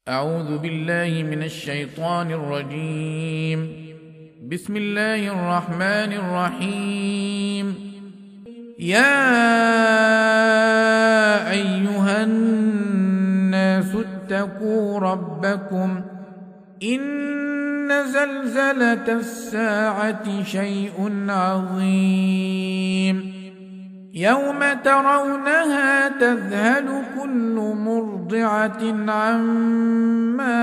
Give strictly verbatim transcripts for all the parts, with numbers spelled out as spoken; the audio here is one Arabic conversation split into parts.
أعوذ بالله من الشيطان الرجيم. بسم الله الرحمن الرحيم. يا أيها الناس اتقوا ربكم إن زلزلة الساعة شيء عظيم يوم ترونها تذهل كل مرضعة عما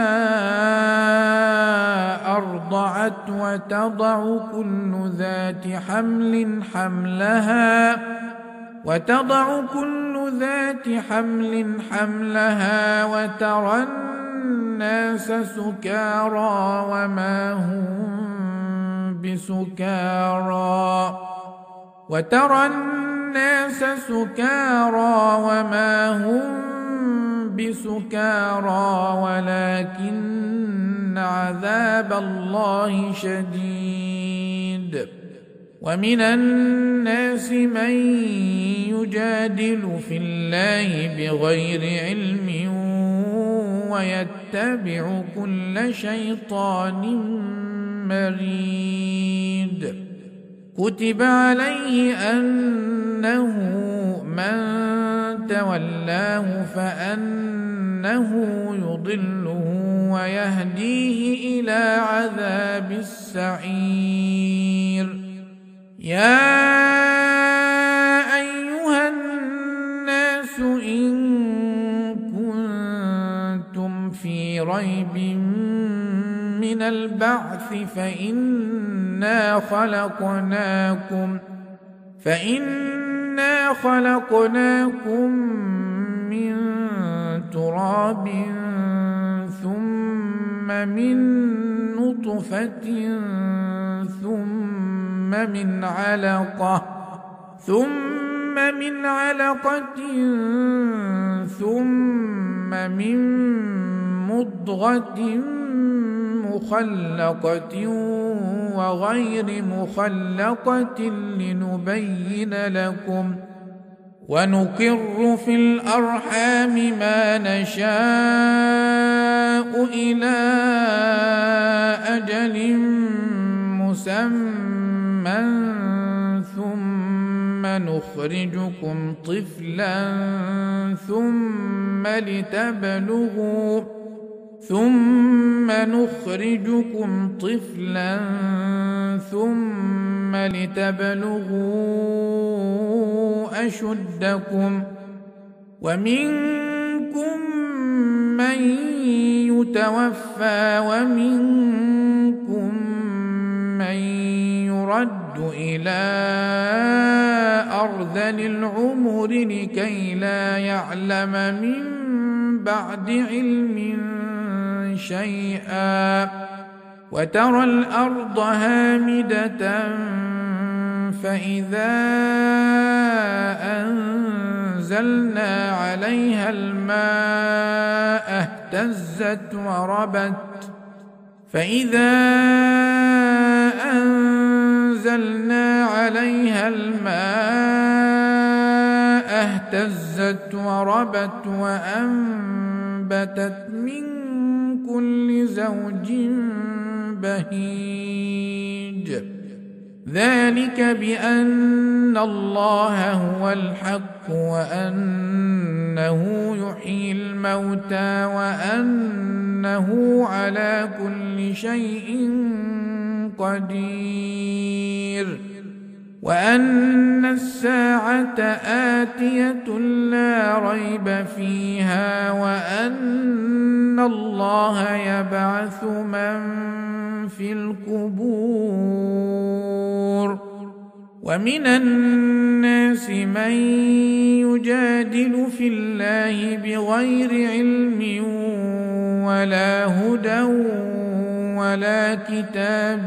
أرضعت وتضع كل ذات حمل حملها وتضع كل ذات حمل حملها وترى الناس سكارى وما هم بسكارى وترى الناس سكارى وما هم بسكارى ولكن عذاب الله شديد. ومن الناس من يجادل في الله بغير علم ويتبع كل شيطان مريد. كتب عليه أنه من تولاه فأنه يضله ويهديه إلى عذاب السعير. يا أيها الناس إن كنتم في ريب من البعث فإنا خلقناكم فإنا خلقناكم من تراب ثم من نطفة ثم من علقة ثم من علقة ثم من مضغة مخلقة وغير مخلقة لنبين لكم ونقر في الأرحام ما نشاء إلى أجل مسمى ثم نخرجكم طفلا ثم لتبلغوا ثم نخرجكم طفلا ثم لتبلغوا أشدكم ومنكم من يتوفى ومنكم من يرد إلى أرذل العمر لكي لا يعلم من بعد علم شيئا. وترى الأرض هامدة فإذا أنزلنا عليها الماء اهتزت وربت فإذا أنزلنا عليها الماء اهتزت وربت وأنبتت من كل زوج بهيج. ذلك بأن الله هو الحق وأنه يحيي الموتى وأنه على كل شيء قدير وأن الساعة آتية لا ريب فيها وأن الله يبعث من في القبور. ومن الناس من يجادل في الله بغير علم ولا هدى ولا كتاب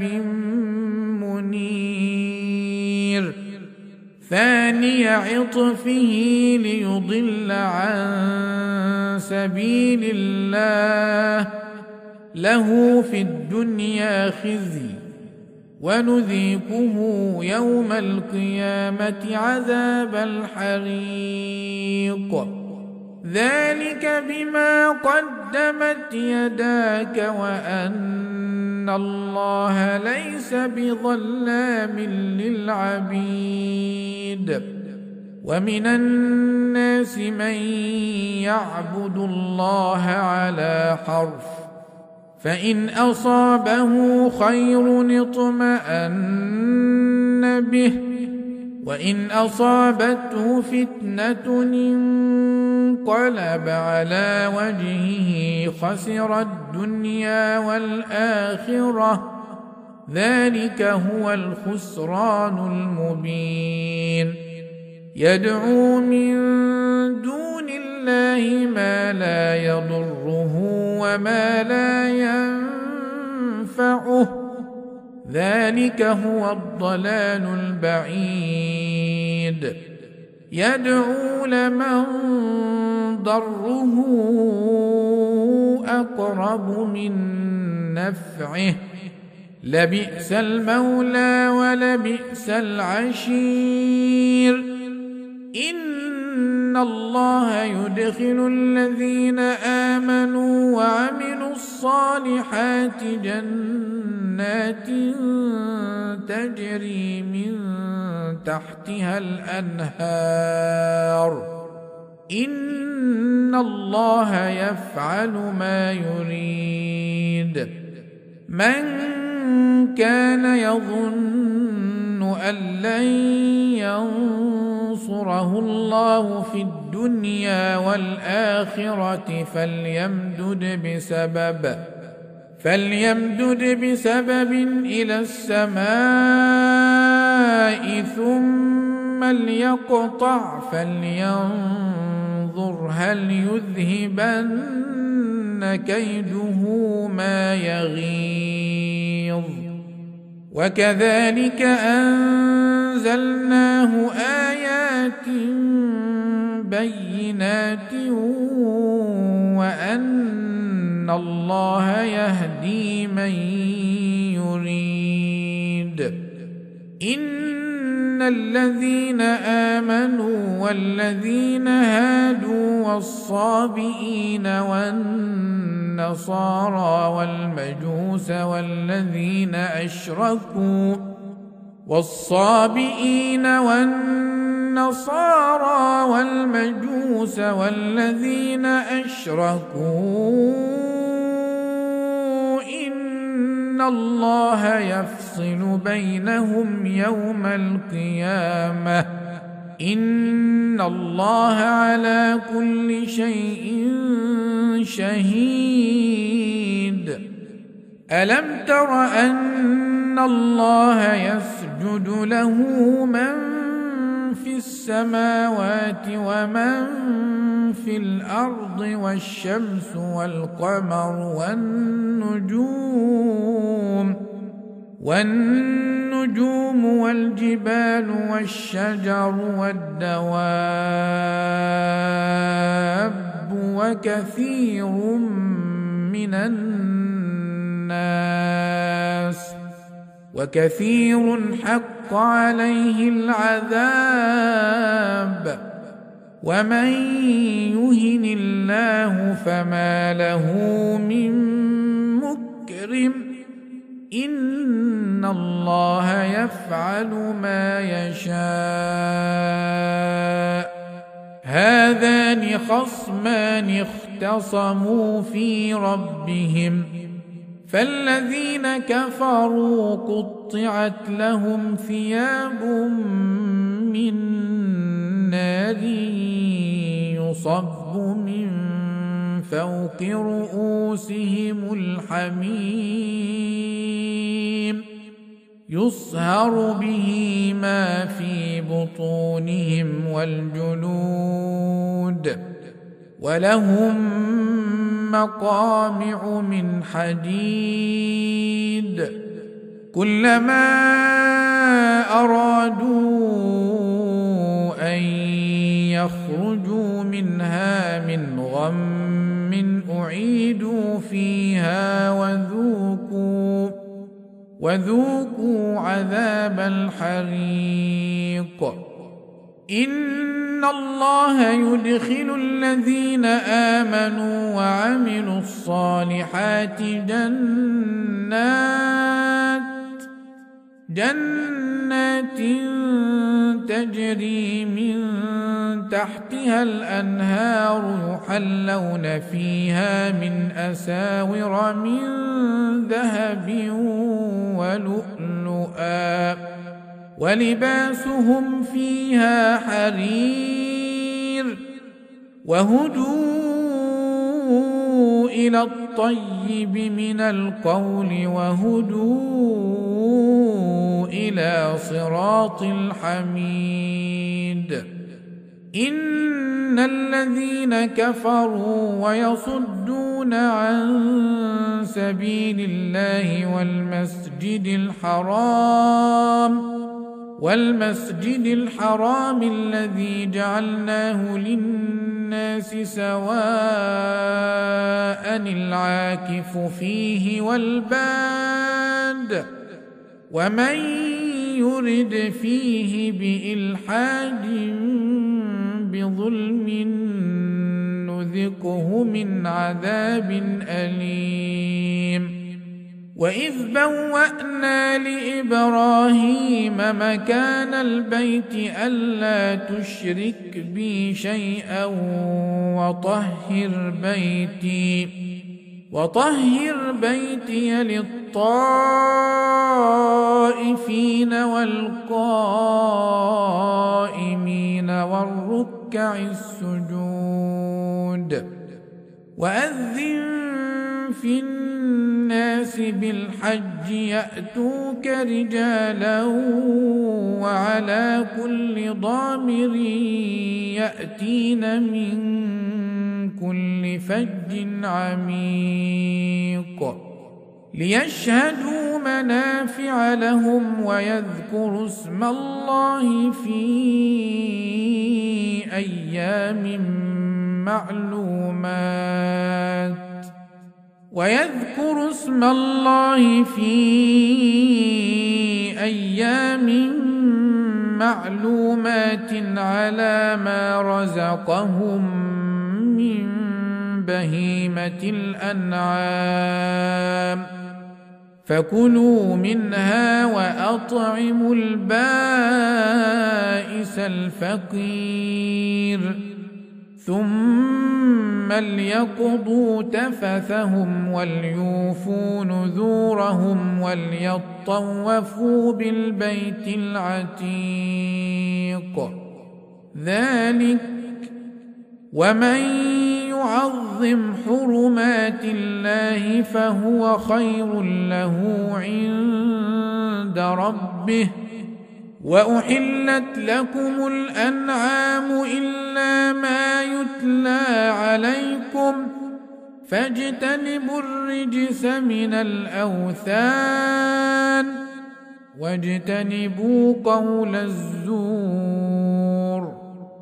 منير. ثاني عطفه ليضل عن سبيل الله له في الدنيا خزي ونذيقه يوم القيامة عذاب الحريق. ذلك بما قدمت يداك وأن الله ليس بظلام للعبيد ومن الناس من يعبد الله على حرف فإن أصابه خير اطمأن به وإن أصابته فتنة انقلب على وجهه خسر الدنيا والآخرة ذلك هو الخسران المبين يدعو من دون الله ما لا يضره وما لا ينفعه ذلك هو الضلال البعيد يدعو لمن ضره أقرب من نفعه لبئس المولى ولبئس العشير إن الله يدخل الذين آمنوا وعملوا الصالحات جنات تجري من تحتها الأنهار إن الله يفعل ما يريد من كان يظن أن لن ينصره الله في الدنيا والآخرة فليمدد بسبب فليمدد بسبب إلى السماء ثم ليقطع فلينظر هل يذهبن كيده ما يغيظ وكذلك أنزلناه آيات بينات وأن الله يهدي من يريد إن الذين آمنوا والذين هادوا والصابئين والنصارى والمجوس والذين أشركوا والصابئين والنصارى والمجوس والذين أشركوا إن الله يفصل بينهم يوم القيامة إن الله على كل شيء شهيد ألم تر أن الله يسجد له من في السماوات ومن في الأرض والشمس والقمر والنجوم والنجوم والجبال والشجر والدواب وكثير من الناس وكثير حق عليه العذاب ومن يهن الله فما له من مكرم إن الله يفعل ما يشاء هذان خصمان اختصموا في ربهم فالذين كفروا قطعت لهم ثياب من نار يصب من فوق رؤوسهم الحميم يصهر به ما في بطونهم والجلود ولهم مقامع من حديد كلما أرادوا أن يخرجوا منها من غم أعيدوا فيها وذوقوا وذوقوا عذاب الحريق إن إن الله يدخل الذين آمنوا وعملوا الصالحات جنات جنات تجري من تحتها الأنهار يحلون فيها من أساور من ذهب ولؤلؤا ولباسهم فيها حرير وهدوا إلى الطيب من القول وهدوا إلى صراط الحميد إن الذين كفروا ويصدون عن سبيل الله والمسجد الحرام والمسجد الحرام الذي جعلناه للناس سواء العاكف فيه والباد ومن يرد فيه بإلحاد بظلم نذقه من عذاب أليم وإذ بوأنا لإبراهيم مكان البيت ألا تشرك بي شيئا وطهر بيتي وطهر بيتي للطائفين والقائمين والركع السجود وأذن في الناس بالحج يأتوك رجالا وعلى كل ضامر يأتين من كل فج عميق ليشهدوا منافع لهم ويذكروا اسم الله في أيام معلومات ويذكروا اسم الله في أيام معلومات على ما رزقهم من بهيمة الأنعام فكلوا منها وأطعموا البائس الفقير ثم ليقضوا تفثهم وليوفوا نذورهم وليطوفوا بالبيت العتيق ذلك ومن يعظم حرمات الله فهو خير له عند ربه وأحلت لكم الأنعام إلا ما يتلى عليكم فاجتنبوا الرجس من الأوثان واجتنبوا قول الزور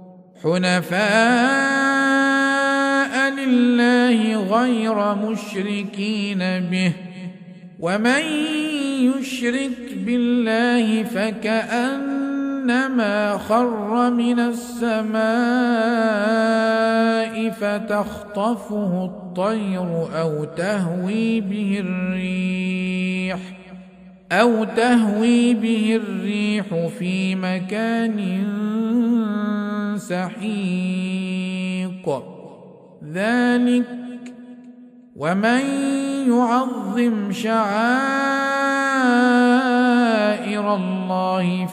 حنفاء لله غير مشركين به ومن يشرك بالله فكأنما خر من السماء فتخطفه الطير أو تهوي به الريح أو تهوي به الريح في مكان سحيق ذلك ومن يعظم شعائر الله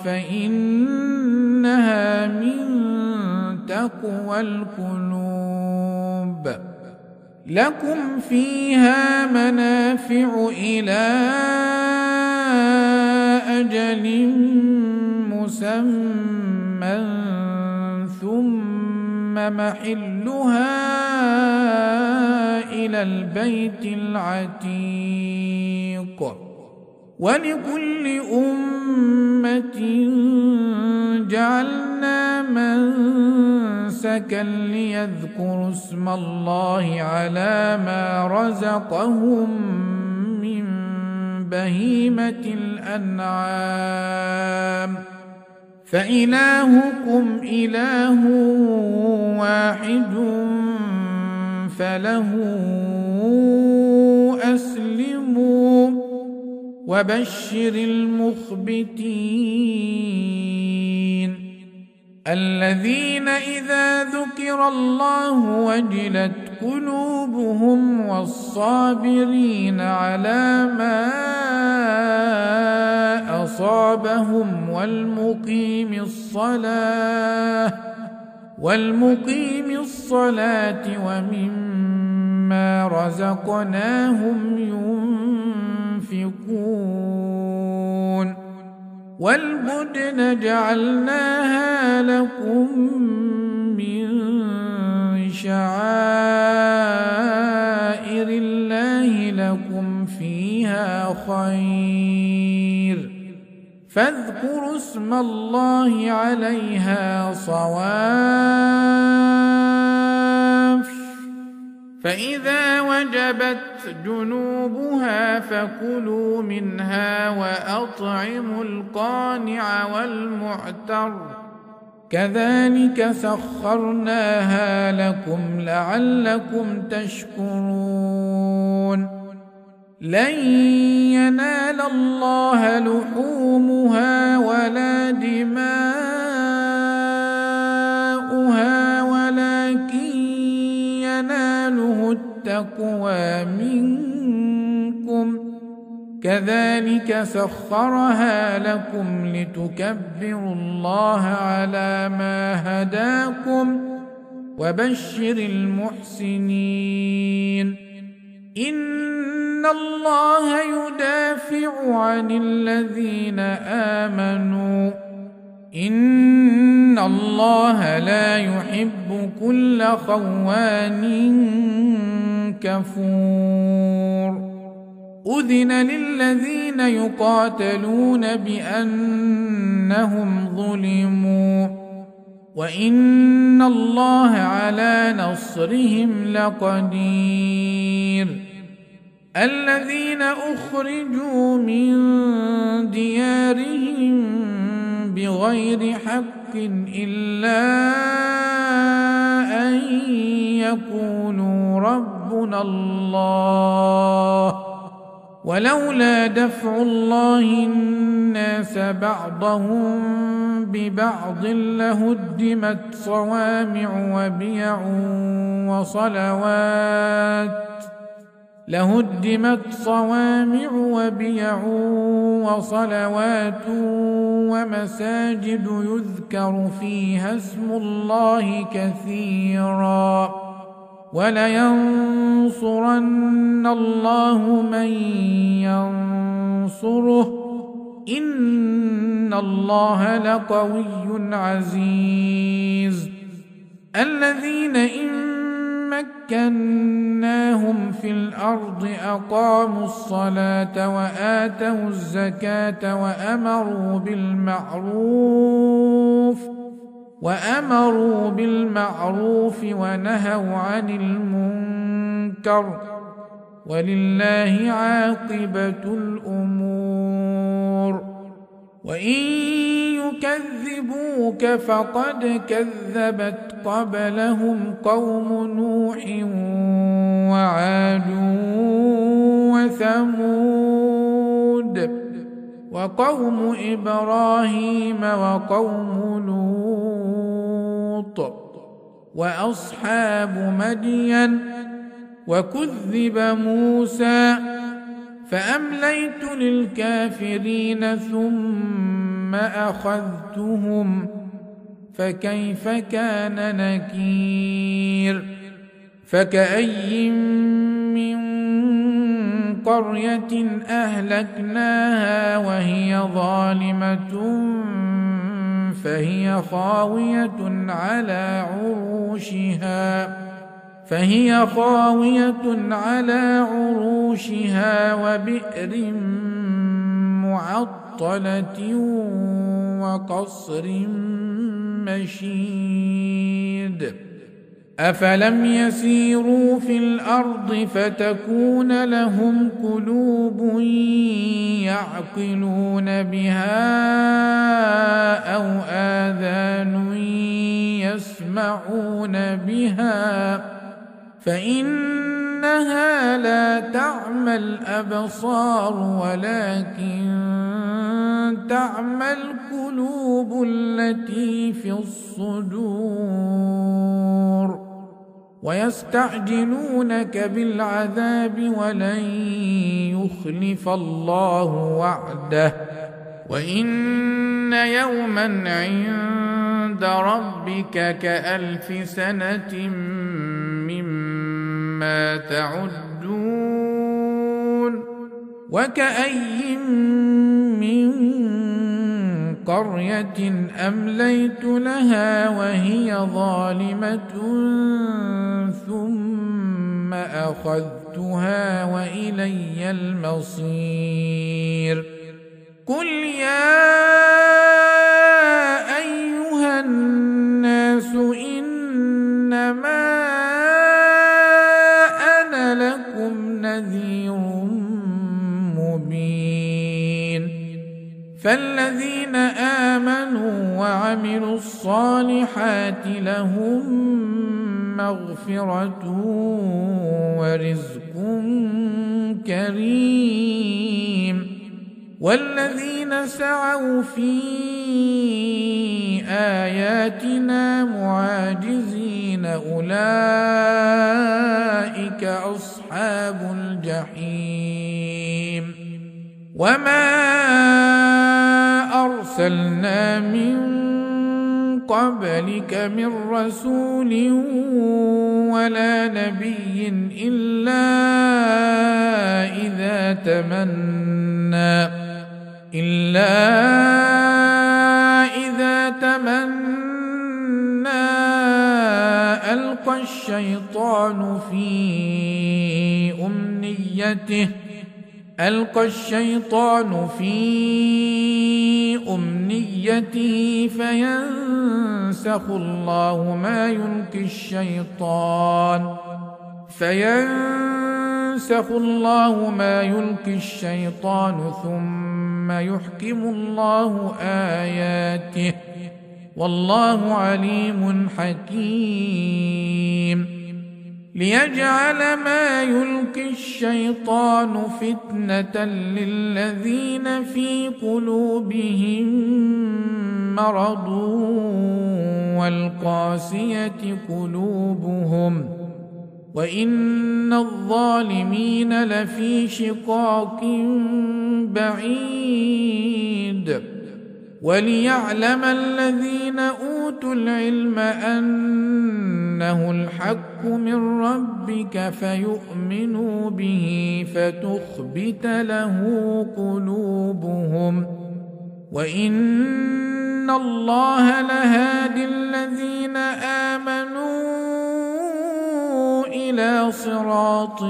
فإنها من تقوى القلوب لكم فيها منافع إلى أجل مسمى ثم محلها إلى البيت العتيق ولكل أمة جعلنا منسكا ليذكروا اسم الله على ما رزقهم من بهيمة الأنعام فإلهكم إله واحد فله أسلموا وبشر المخبتين الذين إذا ذكر الله وجلت قلوبهم والصابرين على ما أصابهم والمقيم الصلاة والمقيم الصلاة ومما رزقناهم ينفقون والبدن جعلناها لكم من شعائر الله لكم فيها خير فاذكروا اسم الله عليها صواف فإذا وجبت جنوبها فكلوا منها وأطعموا القانع والمعتر كذلك سخرناها لكم لعلكم تشكرون لن ينال الله لحومها ولا دماؤها ولكن يناله التقوى منكم كذلك سخرها لكم لتكبروا الله على ما هداكم وبشر المحسنين إن الله يدافع عن الذين آمنوا إن الله لا يحب كل خوان كفور أذن للذين يقاتلون بأنهم ظلموا وإن الله على نصرهم لقدير الذين أخرجوا من ديارهم بغير حق إلا أن يقولوا ربنا الله ولولا دفع الله الناس بعضهم ببعض لهدمت صوامع وبيع وصلوات لهدمت صوامع وبيع وصلوات ومساجد يذكر فيها اسم الله كثيرا ولينصرن الله من ينصره إن الله لقوي عزيز الذين إن مكناهم في الأرض أقاموا الصلاة وآتوا الزكاة وأمروا بالمعروف وأمروا بالمعروف ونهوا عن المنكر ولله عاقبة الأمور وإن يكذبوك فقد كذبت قبلهم قوم نوح وعاد وثمود وقوم إبراهيم وقوم لوط وأصحاب مدين وكذب موسى فأمليت للكافرين ثم أخذتهم فكيف كان نكير فكأي من قرية أهلكناها وهي ظالمة فهي خاوية على عروشها فهي خاوية على عروشها وبئر معطلة وقصر مشيد أفلم يسيروا في الأرض فتكون لهم قلوب يعقلون بها أو آذان يسمعون بها فإنها لا تعمى الأبصار ولكن تعمى القلوب التي في الصدور ويستعجلونك بالعذاب ولن يخلف الله وعده وإن يوما عند ربك كألف سنة مما تعدون وكأي من قرية أمليت لها وهي ظالمة ثم أخذتها وإلي المصير قل يا أيها الناس إنما أنا لكم نذير مبين فالذين آمنوا وعملوا الصالحات لهم مغفرة ورزق كريم والذين سعوا في آياتنا معاجزين أولئك أصحاب الجحيم وما أرسلنا من قبلك من رسول ولا نبي إلا إذا تمنى إلا إذا تمنى ألقى الشيطان في أمنيته ألقى الشيطان في أمنيته فينسخ الله ما يلقي الشيطان فينسخ الله ما يلقي الشيطان ثم يحكم الله آياته والله عليم حكيم ليجعل ما يلقي الشيطان فتنة للذين في قلوبهم مرض والقاسية قلوبهم وإن الظالمين لفي شقاق بعيد وليعلم الذين أوتوا العلم أنه الحق من ربك فيؤمنوا به فتخبت له قلوبهم وإن الله لهادي الذين آمنوا إلى صراط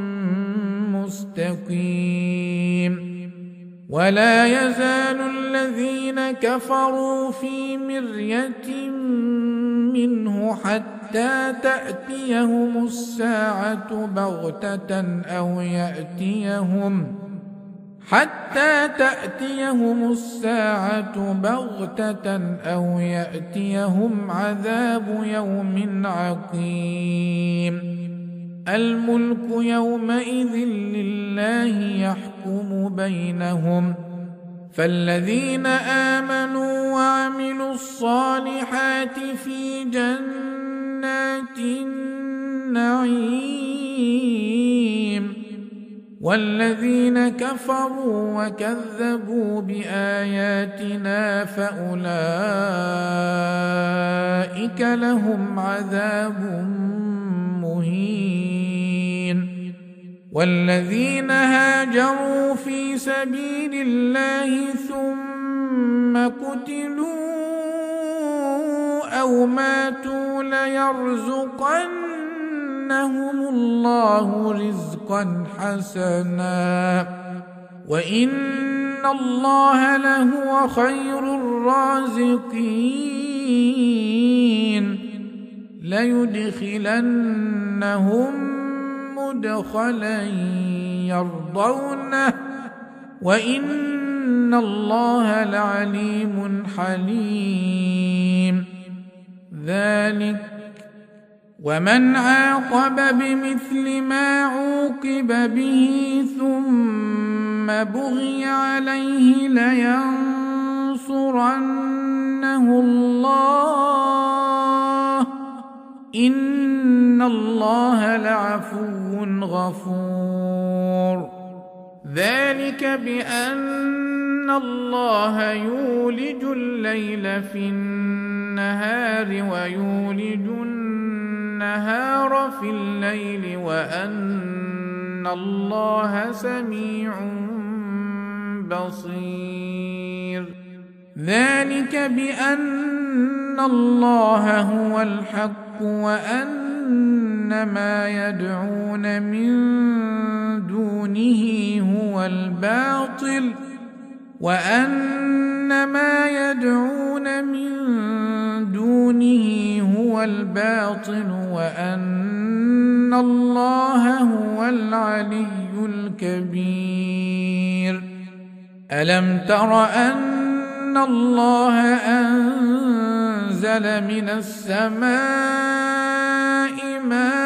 مستقيم ولا يزال الذين كفروا في مرية منه حتى تأتيهم الساعة بغتة أو يأتيهم حتى تأتيهم الساعة بغتة أو يأتيهم عذاب يوم عقيم الملك يومئذ لله يحكم بينهم فالذين آمنوا وعملوا الصالحات في جنات النعيم والذين كفروا وكذبوا بآياتنا فأولئك لهم عذاب مهين والذين هاجروا في سبيل الله ثم قتلوا أو ماتوا ليرزقنهم الله رزقا حسنا وإن الله لهو خير الرازقين ليدخلنهم مدخلا يرضونه وإن الله لعليم حليم. ذلك ومن عاقب بمثل ما عوقب به ثم بغي عليه لينصرنه الله إن الله لعفو غفور. ذلك بأن الله يولج الليل في النهار ويولج النهار في الليل وأن الله سميع بصير. ذلك بأن الله هو الحق وأن ما يدعون من دونه هو الباطل وأن ما يدعون من دونه هو الباطل وأن الله هو العلي الكبير. ألم تر أن الله أنزل من السماء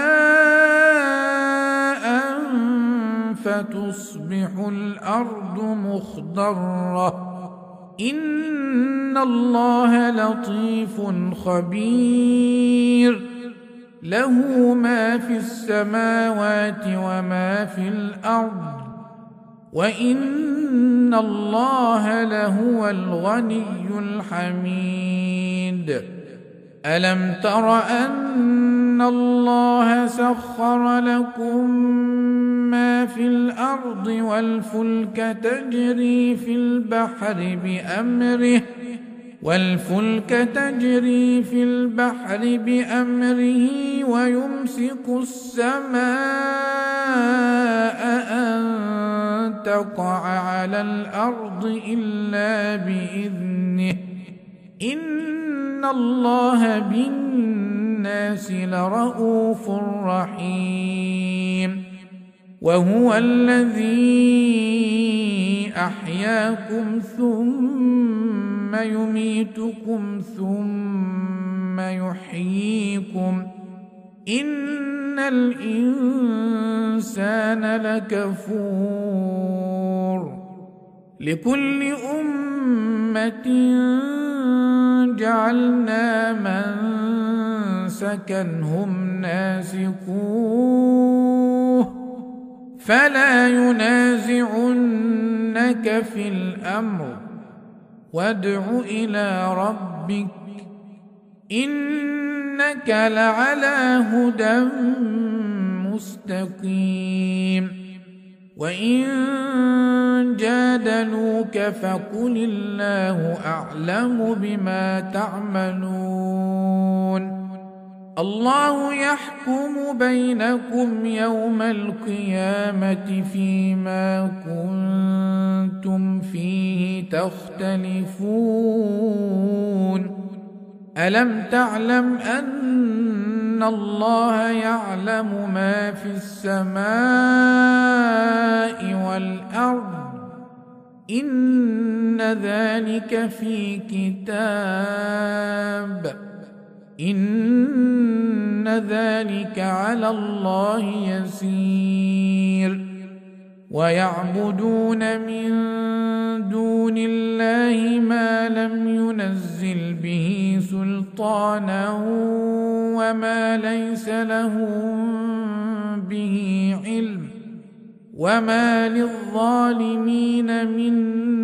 ماء فتصبح الأرض مخضرة إن الله لطيف خبير. له ما في السماوات وما في الأرض وإن الله لهو الغني الحميد. ألم تر أن الله سخر لكم ما في الأرض والفلك تجري في البحر بأمره والفلك تجري في البحر بأمره ويمسك السماء أن تقع على الأرض إلا بإذنه إن الله بالناس لرءوف رحيم. وهو الذي أحياكم ثم يميتكم ثم يحييكم إن الإنسان لكفور. لكل أمة جعلنا منسكا هم ناسكوه فلا ينازعنك في الأمر وادع إلى ربك إنك لعلى هدى مستقيم. وإن جادلوك فقل الله أعلم بما تعملون. الله يحكم بينكم يوم القيامة فيما كنتم فيه تختلفون. ألم تعلم أن الله يعلم ما في السماء والأرض إن ذلك في كتاب إن ذلك على الله يسير. ويعبدون من دون الله ما لم ينزل به سلطانا وما ليس لهم به علم وما للظالمين من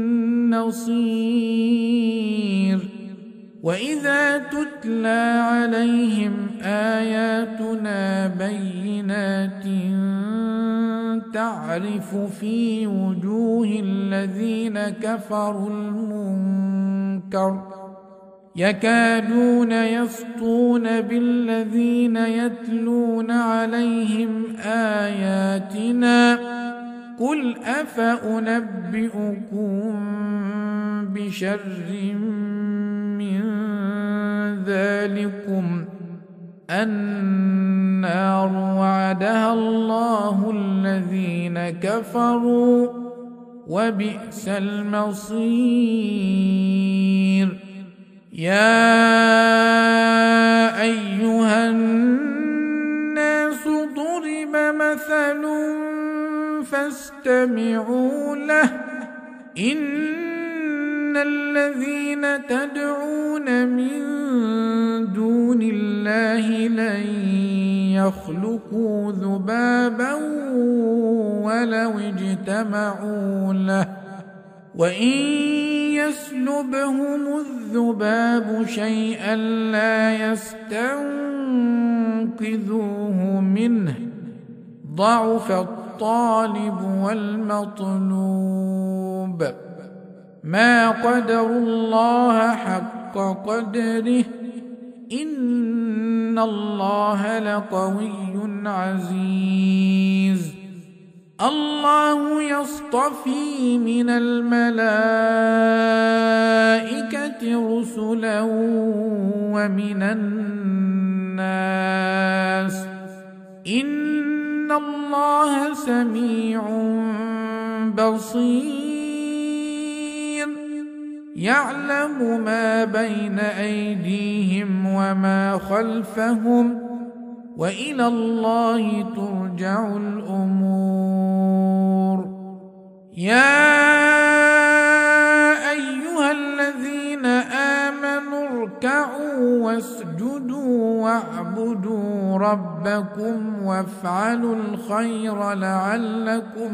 نصير. وإذا تتلى عليهم آياتنا بينات تعرف في وجوه الذين كفروا المنكر يكادون يسطون بالذين يتلون عليهم آياتنا قل أفأنبئكم بشر من ذلكم النار وعدها الله الذين كفروا وبئس المصير. يا أيها الناس ضرب مثل فاستمعوا له إن الذين تدعون من دون الله لن يخلقوا ذبابا ولو اجتمعوا له وإن يسلبهم الذباب شيئا لا يستنقذوه منه ضعف الطالب والمطلوب. ما قدروا الله حق قدره إن الله لقوي عزيز. الله يصطفي من الملائكة رسلا ومن الناس إن الله سميع بصير. يعلم ما بين أيديهم وما خلفهم وإلى الله ترجع الأمور. يا أيها الذين آمنوا اركعوا واسجدوا واعبدوا ربكم وافعلوا الخير لعلكم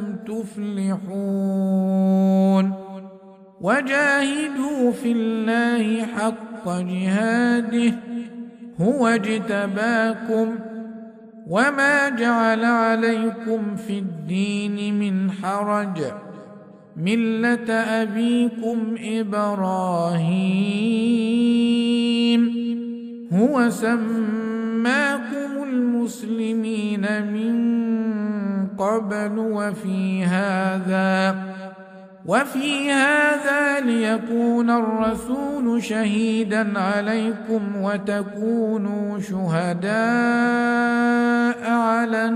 تفلحون. وجاهدوا في الله حق جهاده هو اجتباكم وما جعل عليكم في الدين من حرج ملة أبيكم إبراهيم هو سماكم المسلمين من قبل وفي هذا وفي هذا ليكون الرسول شهيدا عليكم وتكونوا شهداء على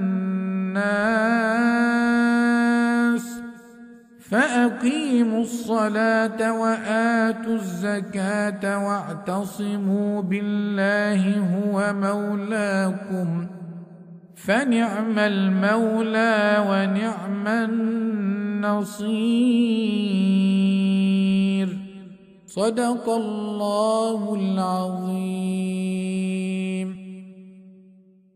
الناس فأقيموا الصلاة وآتوا الزكاة واعتصموا بالله هو مولاكم فنعم المولى ونعم النصير. صدق الله العظيم.